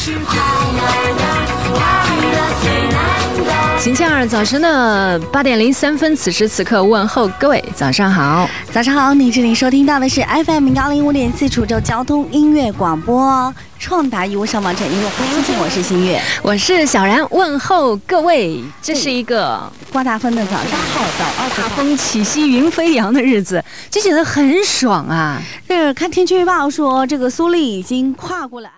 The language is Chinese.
星期二早晨的8:03，此时此刻问候各位早上好。 早上好，你这里收听到的是 FM105.4滁州交通音乐广播，创达义乌上网站音乐播音厅，我是新月， 我是小然，问候各位。这是一个刮大风的早上， 大风起兮云飞扬的日子，就觉得很爽啊。 看天气预报说，这个苏力已经跨过了。